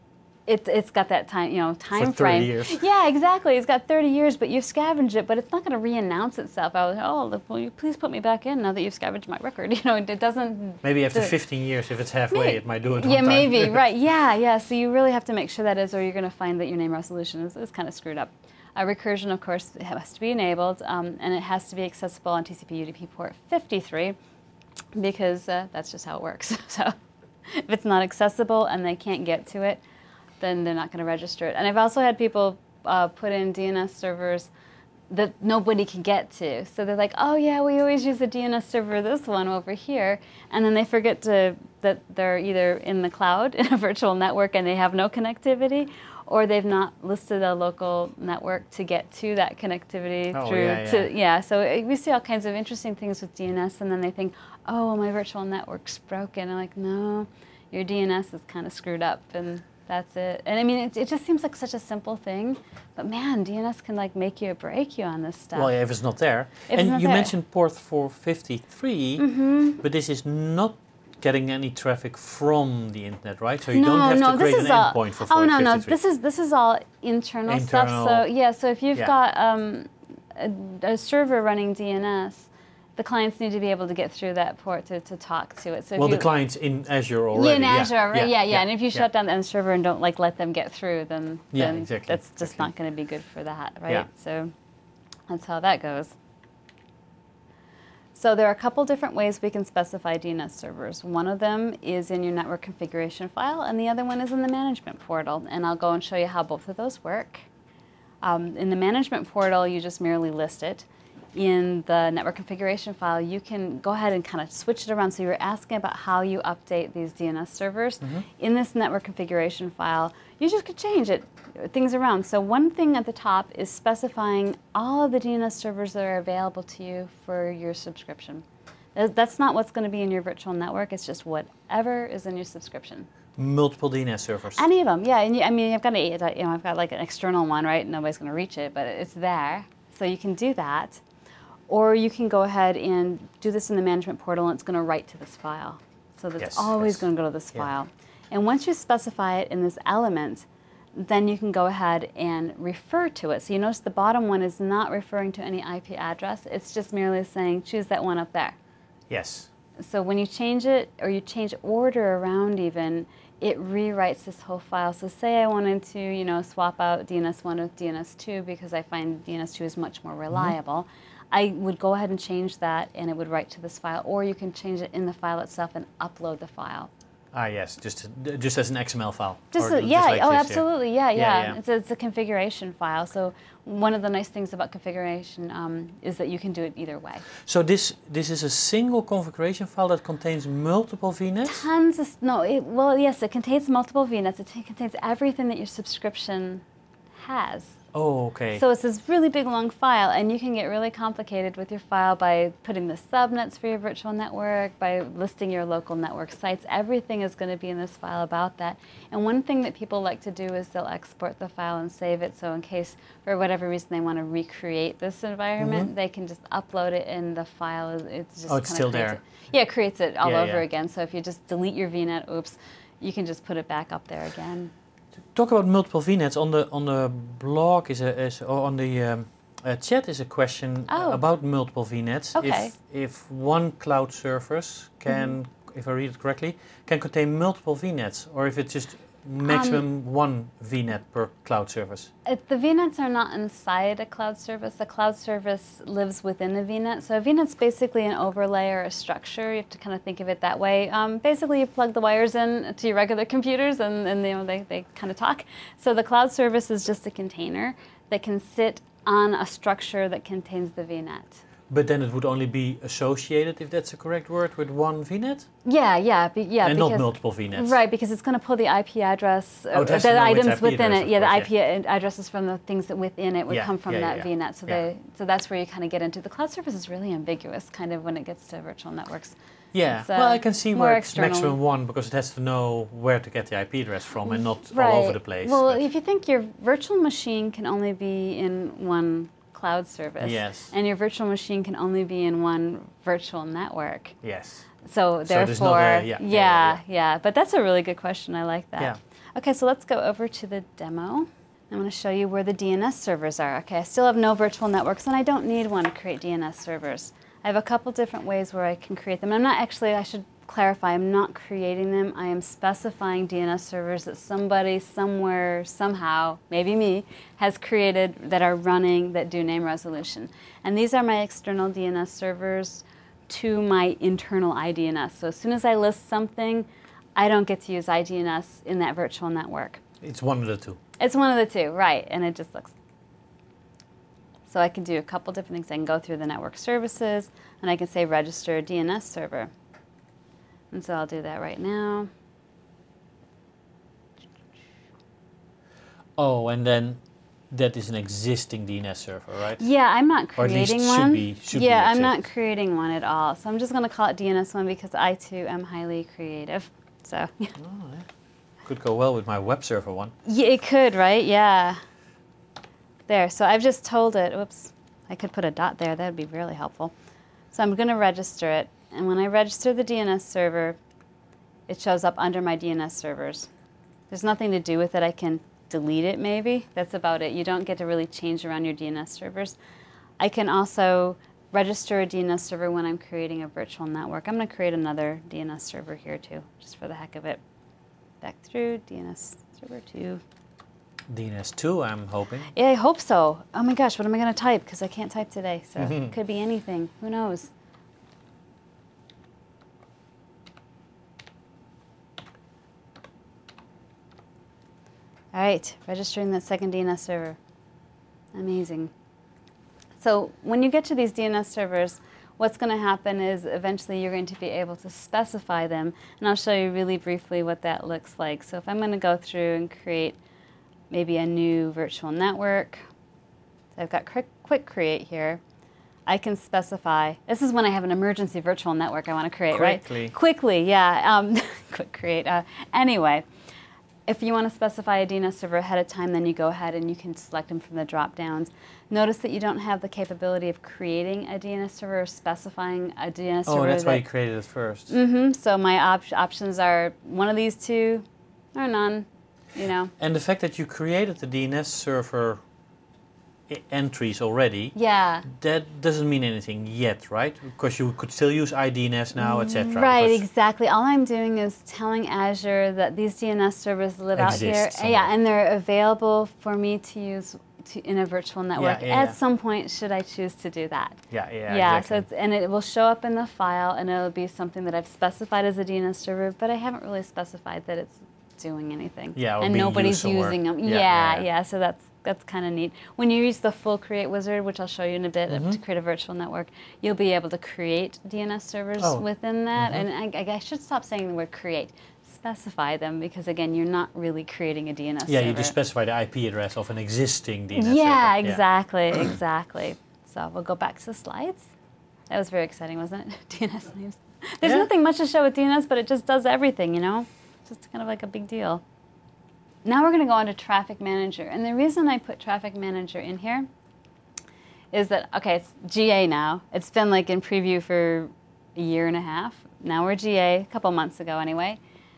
it it's got that time, you know, time thirty frame. years. Yeah, exactly. It's got thirty years, but you've scavenged it, but it's not going to re-announce itself. I was, oh, look, will you please put me back in now that you've scavenged my record? You know, it doesn't. Maybe after the- fifteen years, if it's halfway, Maybe. it might do it. Yeah, on time. maybe, right. Yeah, yeah. So you really have to make sure that is, or you're going to find that your name resolution is, is kind of screwed up. Uh, recursion, of course, it has to be enabled, um, and it has to be accessible on T C P U D P port fifty-three, because uh, that's just how it works. So if it's not accessible and they can't get to it, then they're not going to register it. And I've also had people uh, put in D N S servers that nobody can get to. So they're like, oh yeah, we always use the D N S server, this one over here, and then they forget to that they're either in the cloud in a virtual network and they have no connectivity, or they've not listed a local network to get to that connectivity Oh, through yeah, to yeah. yeah. So uh, we see all kinds of interesting things with D N S, and then they think, oh, well, my virtual network's broken. I'm like, no, your D N S is kind of screwed up, and that's it. And I mean, it, it just seems like such a simple thing, but man, D N S can like make you or break you on this stuff. Well, yeah, if it's not there. If it's and not you there. mentioned port four fifty-three, Mm-hmm. but this is not getting any traffic from the internet, right? So you no, don't have no, to this create is an all, endpoint for oh no, no, port fifty-three. this is this is all internal, stuff. Internal. So yeah, so if you've Yeah. got um, a, a server running D N S, The clients need to be able to get through that port to, to talk to it. So if well, you, the clients in Azure already. Yeah, in Azure, yeah, right? Yeah, yeah. yeah. And if you yeah. shut down the end server and don't like let them get through, then, yeah, then exactly, that's just exactly. not going to be good for that, right? Yeah. So that's how that goes. So there are a couple different ways we can specify D N S servers. One of them is in your network configuration file, and the other one is in the management portal. And I'll go and show you how both of those work. Um, in the management portal, you just merely list it. In the network configuration file, you can go ahead and kind of switch it around. So you're asking about how you update these D N S servers. Mm-hmm. In this network configuration file, you just could change it, things around. So one thing at the top is specifying all of the D N S servers that are available to you for your subscription. That's not what's going to be in your virtual network. It's just whatever is in your subscription. Multiple D N S servers. Any of them, yeah. And you, I mean, I've got a, you know, I've got like an external one, right? Nobody's going to reach it, but it's there. So you can do that. Or you can go ahead and do this in the management portal, and it's going to write to this file. So that's yes, always yes. going to go to this yeah. file. And once you specify it in this element, then you can go ahead and refer to it. So you notice the bottom one is not referring to any I P address. It's just merely saying, choose that one up there. Yes. So when you change it, or you change order around even, it rewrites this whole file. So say I wanted to, you know, swap out D N S one with D N S two because I find D N S two is much more reliable. Mm-hmm. I would go ahead and change that, and it would write to this file, or you can change it in the file itself and upload the file. Ah, yes, just just as an X M L file. Just or a, yeah, just like oh, this, absolutely, yeah, yeah. yeah. yeah. It's, a, it's a configuration file. So one of the nice things about configuration um, is that you can do it either way. So this this is a single configuration file that contains multiple V NETs? Tons of, no, it, well, yes, it contains multiple V NETs. It t- contains everything that your subscription has. Oh, okay. So it's this really big, long file, and you can get really complicated with your file by putting the subnets for your virtual network, by listing your local network sites. Everything is going to be in this file about that. And one thing that people like to do is they'll export the file and save it, so in case, for whatever reason, they want to recreate this environment, mm-hmm. they can just upload it, and the file is it's just oh, it's still there. It. Yeah, it creates it all yeah, over yeah. again. So if you just delete your V NET, oops, you can just put it back up there again. Talk about multiple V NETs. On the on the blog is a is or on the um, uh, chat is a question oh. about multiple V NETs. Okay. If if one cloud service can, mm-hmm. if I read it correctly, can contain multiple V NETs, or if it's just maximum um, one V NET per cloud service. It, the V NETs are not inside a cloud service. The cloud service lives within the V NET. So a V NET's basically an overlay or a structure. You have to kind of think of it that way. Um, basically, you plug the wires in to your regular computers, and, and you know, they, they kind of talk. So the cloud service is just a container that can sit on a structure that contains the V NET. But then it would only be associated, if that's a correct word, with one V NET? Yeah, yeah, be, yeah. And because, not multiple V NETs. Right, because it's going to pull the I P address, oh, uh, the items within address, it. Yeah, course, the yeah. I P addresses from the things that within it would yeah, come from yeah, that yeah. V NET. So, yeah. they, so that's where you kind of get into. The cloud service is really ambiguous, kind of, when it gets to virtual networks. Yeah, it's, uh, well, I can see where it's external. maximum one, because it has to know where to get the I P address from and not right. all over the place. Well, but if you think your virtual machine can only be in one cloud service, yes. and your virtual machine can only be in one virtual network. Yes. So, so therefore, a, yeah, yeah, yeah, yeah, yeah. yeah. But that's a really good question. I like that. Yeah. Okay, so let's go over to the demo. I'm going to show you where the D N S servers are. Okay, I still have no virtual networks, and I don't need one to create D N S servers. I have a couple different ways where I can create them. I'm not actually, I should clarify, I'm not creating them. I am specifying D N S servers that somebody, somewhere, somehow, maybe me, has created that are running that do name resolution. And these are my external D N S servers to my internal I D N S. So as soon as I list something, I don't get to use I D N S in that virtual network. It's one of the two. It's one of the two, right, and it just looks. So I can do a couple different things. I can go through the network services, and I can say register a D N S server. And so I'll do that right now. Oh, and then that is an existing D N S server, right? Yeah, I'm not Or at least creating should one. be- should be yeah, I'm not exist. creating one at all. So I'm just going to call it D N S one because I too am highly creative. So yeah. Oh, yeah. Could go well with my web server one. Yeah, it could, right? Yeah. There, so I've just told it, oops, I could put a dot there, that would be really helpful. So I'm going to register it, and when I register the D N S server, it shows up under my D N S servers. There's nothing to do with it. I can delete it maybe. That's about it. You don't get to really change around your D N S servers. I can also register a D N S server when I'm creating a virtual network. I'm going to create another D N S server here too, just for the heck of it. Back through D N S server two. D N S two, I'm hoping. Yeah, I hope so. Oh my gosh, what am I going to type? Because I can't type today, so it could be anything. Who knows? All right, registering that second D N S server. Amazing. So when you get to these D N S servers, what's going to happen is eventually you're going to be able to specify them, and I'll show you really briefly what that looks like. So if I'm going to go through and create maybe a new virtual network, so I've got quick, quick create here. I can specify, this is when I have an emergency virtual network I want to create, Quickly. right? Quickly, yeah. Um, quick create. Uh, anyway. If you want to specify a D N S server ahead of time, then you go ahead and you can select them from the drop-downs. Notice that you don't have the capability of creating a D N S server or specifying a D N S server. Oh, that's that, why you created it first. Mm-hmm. So my op options are one of these two or none, you know. And the fact that you created the D N S server I entries already, yeah, that doesn't mean anything yet, right? Because you could still use I D N S now, et cetera. Right, exactly. All I'm doing is telling Azure that these D N S servers live out here. somewhere. Yeah, and they're available for me to use to, in a virtual network yeah, at yeah. some point should I choose to do that. Yeah, yeah, Yeah, exactly. so it's, and it will show up in the file, and it'll be something that I've specified as a D N S server, but I haven't really specified that it's doing anything. Yeah, or and being nobody's used somewhere. using them. Yeah, Yeah, yeah, yeah, yeah. so that's that's kind of neat. When you use the full create wizard, which I'll show you in a bit, Mm-hmm. to create a virtual network, you'll be able to create D N S servers Oh. within that. Mm-hmm. And I, I should stop saying the word create. Specify them, because again, you're not really creating a D N S Yeah, server. you just specify the I P address of an existing D N S Yeah, server. exactly, exactly. So we'll go back to the slides. That was very exciting, wasn't it? D N S names. There's Yeah. nothing much to show with D N S, but it just does everything, you know? Just kind of like a big deal. Now we're going to go on to Traffic Manager. And the reason I put Traffic Manager in here is that, okay, it's G A now. It's been like in preview for a year and a half. Now we're G A, a couple months ago anyway.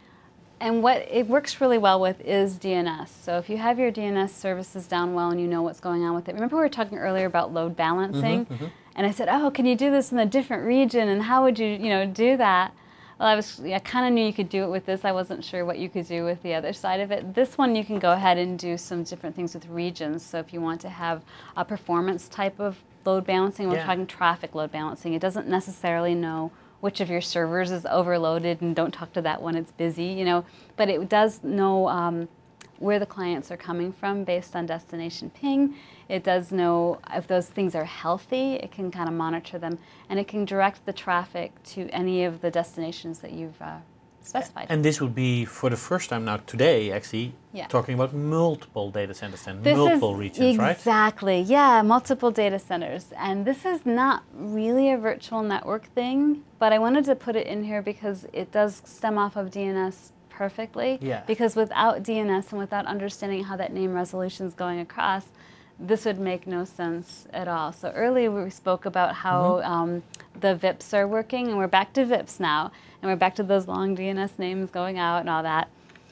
And what it works really well with is D N S. So if you have your D N S services down well and you know what's going on with it. Remember we were talking earlier about load balancing? Mm-hmm, mm-hmm. And I said, oh, can you do this in a different region? And how would you, you know, do that? Well, I was, I kind of knew you could do it with this. I wasn't sure what you could do with the other side of it. This one, you can go ahead and do some different things with regions. So if you want to have a performance type of load balancing, we're Yeah. talking traffic load balancing. It doesn't necessarily know which of your servers is overloaded and don't talk to that one, it's busy, you know. But it does know um, where the clients are coming from based on destination ping. It does know if those things are healthy. It can kind of monitor them, and it can direct the traffic to any of the destinations that you've uh, specified. And this would be for the first time now today, actually, Yeah. talking about multiple data centers and This multiple is regions, right? Exactly, yeah, multiple data centers. And this is not really a virtual network thing, but I wanted to put it in here because it does stem off of D N S perfectly. Yeah. Because without D N S and without understanding how that name resolution is going across, this would make no sense at all. So earlier we spoke about how Mm-hmm. um, the V I Ps are working, and we're back to V I Ps now, and we're back to those long D N S names going out and all that.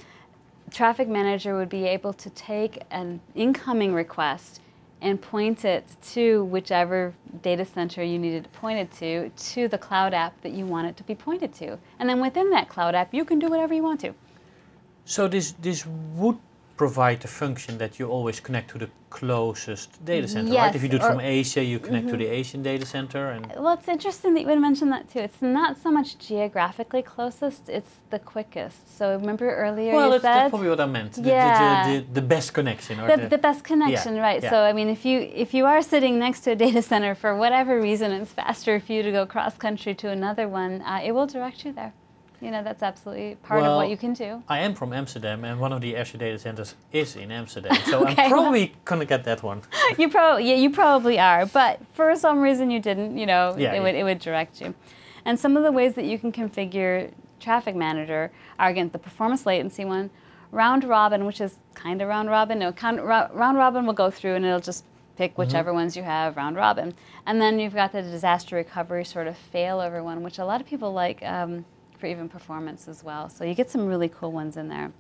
Traffic Manager would be able to take an incoming request and point it to whichever data center you needed to point it to, to the cloud app that you want it to be pointed to. And then within that cloud app, you can do whatever you want to. So this this would provide the function that you always connect to the closest data center, right? Yes, If you do it or- from Asia, you connect to the Asian data center, and Well, it's interesting that you would mention that too. It's not so much geographically closest, it's the quickest. So remember earlier well, you that's, that's said probably what I meant. The, Yeah. the, the, the best connection, or the, the, the best connection, right? yeah. So I mean, if you if you are sitting next to a data center for whatever reason, it's faster for you to go cross country to another one. Uh, it will direct you there. You know, that's absolutely part of Well, what you can do. I am from Amsterdam, and one of the Azure data centers is in Amsterdam, so Okay, I'm probably gonna get that one. You probably yeah, you probably are, but for some reason you didn't. You know, Yeah, it yeah. would it would direct you. And some of the ways that you can configure Traffic Manager are, again, the performance latency one, round robin, which is kind of round robin. No, con- ro- round robin will go through and it'll just pick whichever ones you have, round robin. And then you've got the disaster recovery sort of failover one, which a lot of people like um, for even performance as well. So you get some really cool ones in there.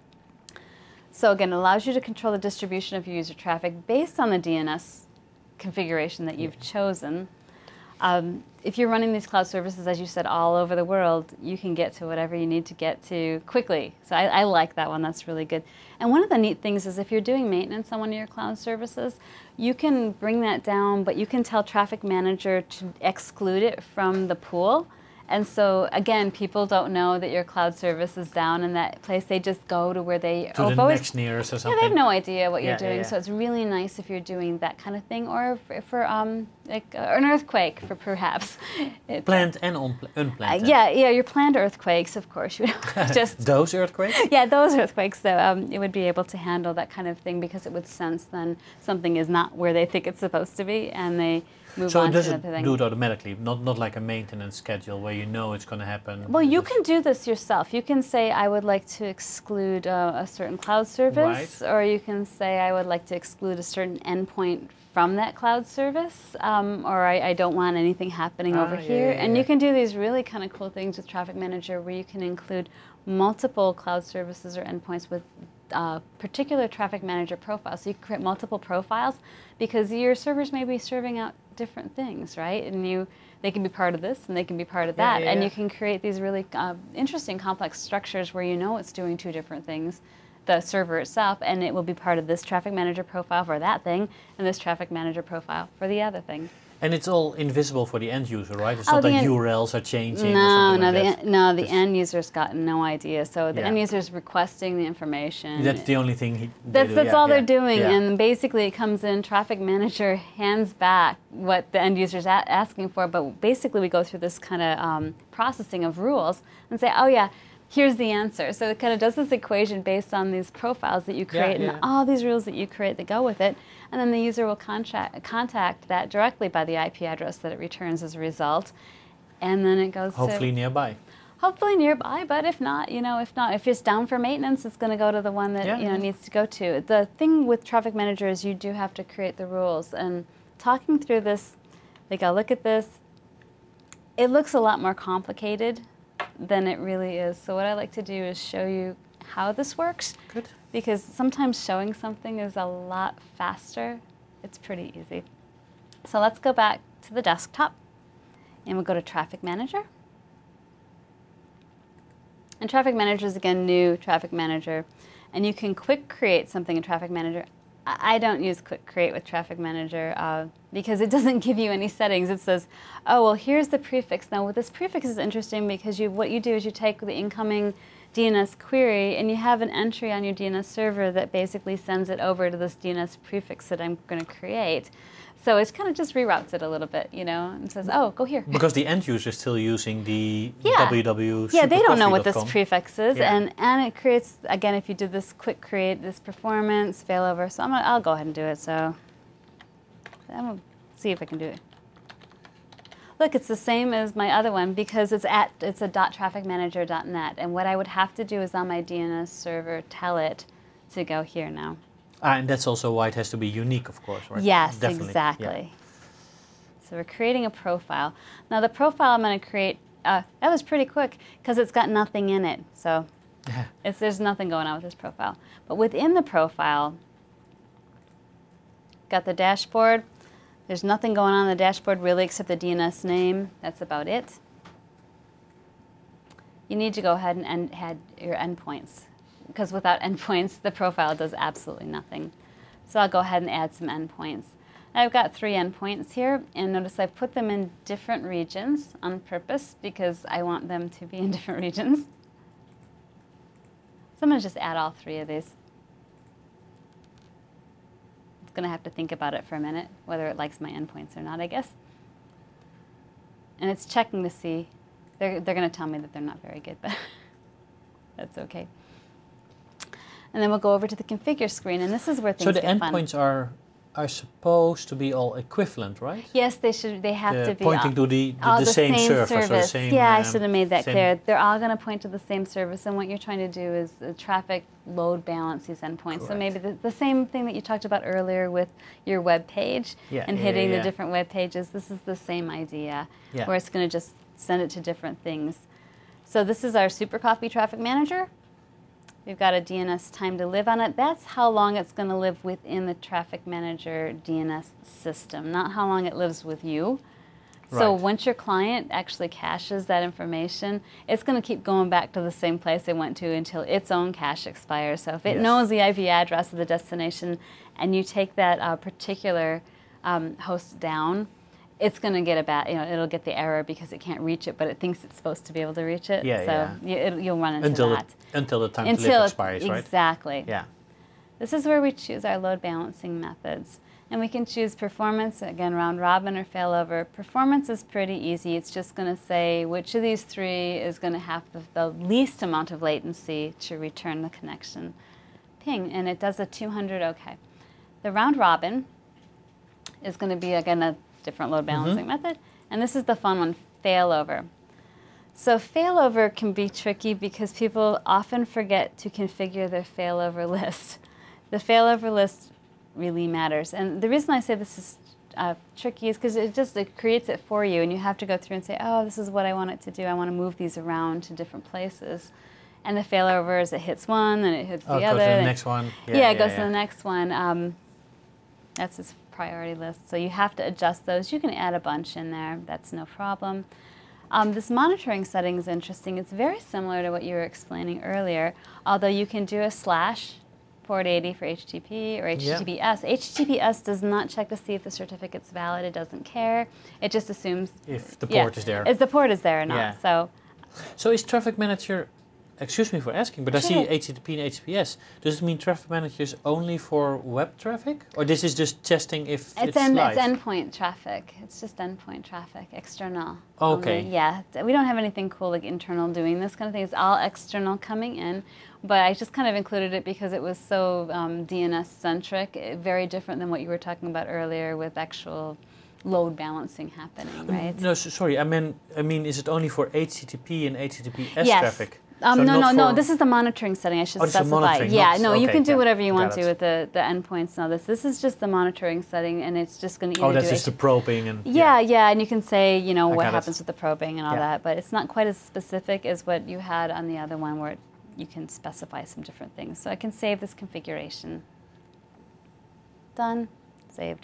So again, it allows you to control the distribution of your user traffic based on the D N S configuration that you've chosen. Um, if you're running these cloud services, as you said, all over the world, you can get to whatever you need to get to quickly. So I, I like that one. That's really good. And one of the neat things is if you're doing maintenance on one of your cloud services, you can bring that down, but you can tell Traffic Manager to exclude it from the pool. And so, again, people don't know that your cloud service is down in that place. They just go to where they... To oh, the always, next nearest or something. Yeah, they have no idea what yeah, you're doing. Yeah, yeah. So it's really nice if you're doing that kind of thing. Or for, for um, like uh, an earthquake, for perhaps. It, Planned and unplanned. Uh, yeah, yeah, your planned earthquakes, of course. You know, just Those earthquakes? Yeah, those earthquakes. So um, it would be able to handle that kind of thing because it would sense then something is not where they think it's supposed to be, and they move so on does to it another thing. do it automatically, not not like a maintenance schedule where you know it's going to happen? Well, you can do this yourself. You can say, I would like to exclude uh, a certain cloud service, Right. or you can say, I would like to exclude a certain endpoint from that cloud service, um, or I, I don't want anything happening Ah, over yeah, here. yeah, and yeah. you can do these really kind of cool things with Traffic Manager where you can include multiple cloud services or endpoints with uh, particular Traffic Manager profiles. So you can create multiple profiles because your servers may be serving out different things, right? And you, they can be part of this and they can be part of Yeah, that. yeah, and yeah. you can create these really uh, interesting complex structures where you know it's doing two different things. The server itself, and it will be part of this Traffic Manager profile for that thing, and this Traffic Manager profile for the other thing. And it's all invisible for the end user, right? It's Oh, not the like en- U R Ls are changing or No, something no, like the that. en- no, the Just- end user's got no idea. So the Yeah. end user's requesting the information. That's the only thing he, they That's do. that's yeah, all yeah, they're doing, yeah. and basically it comes in. Traffic Manager hands back what the end user's a- asking for, but basically we go through this kind of um, processing of rules and say, oh yeah, here's the answer. So it kind of does this equation based on these profiles that you create yeah. and all these rules that you create that go with it, and then the user will contact contact that directly by the I P address that it returns as a result, and then it goes Hopefully to nearby. hopefully nearby. But if not, you know, if not, if it's down for maintenance, it's going to go to the one that Yeah, you know yeah. needs to go to. The thing with Traffic Manager is you do have to create the rules. And talking through this, like I'll look at this, it looks a lot more complicated than it really is. So what I like to do is show you how this works, Good. because sometimes showing something is a lot faster. It's pretty easy. So let's go back to the desktop, and we'll go to Traffic Manager. And Traffic Manager is, again, new Traffic Manager. And you can quick create something in Traffic Manager. I I don't use quick create with Traffic Manager uh, because it doesn't give you any settings. It says, oh, well, here's the prefix. Now, with this prefix is interesting because you, what you do is you take the incoming D N S query and you have an entry on your D N S server that basically sends it over to this D N S prefix that I'm going to create. So it kind of just reroutes it a little bit, you know, and says, oh, go here. Because the end user is still using the Yeah. www. Yeah, they don't know what this supercoffee dot com. prefix is, Yeah. and and it creates, again, if you did this quick create, this performance failover. So I'm gonna, I'll go ahead and do it. So I'm gonna see if I can do it. Look, it's the same as my other one because it's at it's a .trafficmanager dot net, and what I would have to do is on my D N S server tell it to go here now. Ah, and that's also why it has to be unique, of course, right? Yes, Definitely. exactly. So we're creating a profile. Now the profile I'm going to create, uh, that was pretty quick because it's got nothing in it. So Yeah. it's, there's nothing going on with this profile. But within the profile, got the dashboard. There's nothing going on in the dashboard really except the D N S name. That's about it. You need to go ahead and end, add your endpoints because without endpoints, the profile does absolutely nothing. So I'll go ahead and add some endpoints. I've got three endpoints here, and notice I put them in different regions on purpose because I want them to be in different regions. So I'm going to just add all three of these. It's going to have to think about it for a minute, whether it likes my endpoints or not, I guess. And it's checking to see. They're, they're going to tell me that they're not very good, but that's okay. And then we'll go over to the configure screen, and this is where things So the get fun. endpoints are are supposed to be all equivalent, right? Yes, they should. They have Uh, to be pointing all, to the, the, all the same, server, so the service. same. Yeah, I um, should have made that same- clear. They're all going to point to the same service, and what you're trying to do is uh, traffic load balance these endpoints. So Correct. maybe the, the same thing that you talked about earlier with your web page Yeah, and yeah, hitting yeah, the yeah. different web pages. This is the same idea, Yeah. where it's going to just send it to different things. So this is our SuperCoffee Traffic Manager. We've got a D N S time to live on it. That's how long it's going to live within the Traffic Manager D N S system, not how long it lives with you. So Right. once your client actually caches that information, it's going to keep going back to the same place they went to until its own cache expires. So if it Yes. knows the I P address of the destination and you take that uh, particular um, host down, it's going to get a bad, you know, it'll get the error because it can't reach it, but it thinks it's supposed to be able to reach it. Yeah, so yeah. You, it, you'll run into Until that. the, until the time to Until live it- expires, right? Exactly. Yeah. This is where we choose our load balancing methods. And we can choose performance, again, round robin or failover. Performance is pretty easy. It's just going to say which of these three is going to have the, the least amount of latency to return the connection ping. And it does a two hundred OK. The round robin is going to be, again, a different load balancing Mm-hmm. method. And this is the fun one, failover. So failover can be tricky because people often forget to configure their failover list. The failover list really matters. And the reason I say this is uh, tricky is because it just it creates it for you, and you have to go through and say, oh, this is what I want it to do. I want to move these around to different places. And the failover is it hits one, then it hits Oh, the it other. goes to the then- next one. Yeah, it goes to the next one. Um, that's his priority list. So you have to adjust those. You can add a bunch in there. That's no problem. Um, this monitoring setting is interesting. It's very similar to what you were explaining earlier, although you can do a slash port eighty for H T T P or H T T P S. Yeah. H T T P S does not check to see if the certificate's valid. It doesn't care. It just assumes If the yeah, port is there. If the port is there or not. Yeah. So So is Traffic Manager, excuse me for asking, but I Sure. see H T T P and H T T P S. Does it mean Traffic Manager is only for web traffic? Or this is just testing if it's, It's, en- live? it's endpoint traffic. It's just endpoint traffic, external. Okay. Only. Yeah, th- we don't have anything cool like internal doing this kind of thing. It's all external coming in. But I just kind of included it because it was so um, D N S centric, eh, very different than what you were talking about earlier with actual load balancing happening, right? No, so, sorry, I mean, I mean, is it only for H T T P and H T T P S Yes. traffic? Um, So no, no, not no. for- This is the monitoring setting. I should Oh, this is specify. monitoring, Yeah, not- no, you okay, can do yeah, whatever you want got to it. with the, the endpoints and all this. This is just the monitoring setting, and it's just going to either Oh, that's do just H- the probing and... Yeah, yeah, and you can say, you know, I what got it. happens with the probing and all Yeah. that, but it's not quite as specific as what you had on the other one where you can specify some different things. So I can save this configuration. Done, saved.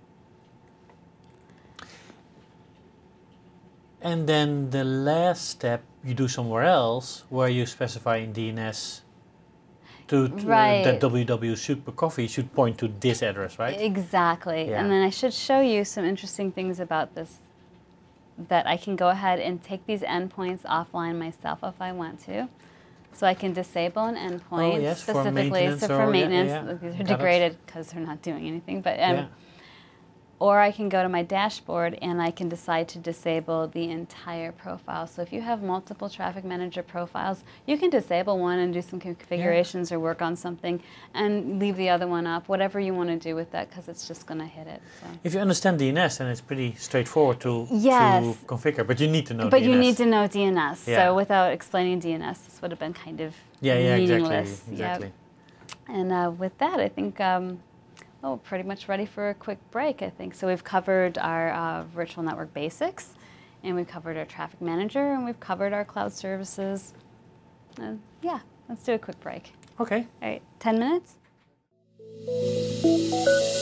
And then the last step you do somewhere else where you specify in D N S to, to Right. that W W Super Coffee should point to this address, right? Exactly. Yeah. And then I should show you some interesting things about this, that I can go ahead and take these endpoints offline myself if I want to. So I can disable an endpoint Oh, yes, for specifically maintenance so or- for yeah, maintenance. yeah, These are got it. degraded because they're not doing anything. But um, Yeah. Or I can go to my dashboard and I can decide to disable the entire profile. So if you have multiple Traffic Manager profiles, you can disable one and do some configurations or work on something and leave the other one up, whatever you want to do with that, because it's just going to hit it. So. If you understand D N S, then it's pretty straightforward to, Yes. to configure, but you need to know But D N S. you need to know D N S. Yeah. So without explaining D N S, this would have been kind of Yeah, yeah, exactly, meaningless. Yep. exactly. And uh, with that, I think, um, oh, pretty much ready for a quick break, I think. So we've covered our uh, virtual network basics, and we've covered our traffic manager, and we've covered our cloud services. And yeah, let's do a quick break. Okay. All right, ten minutes?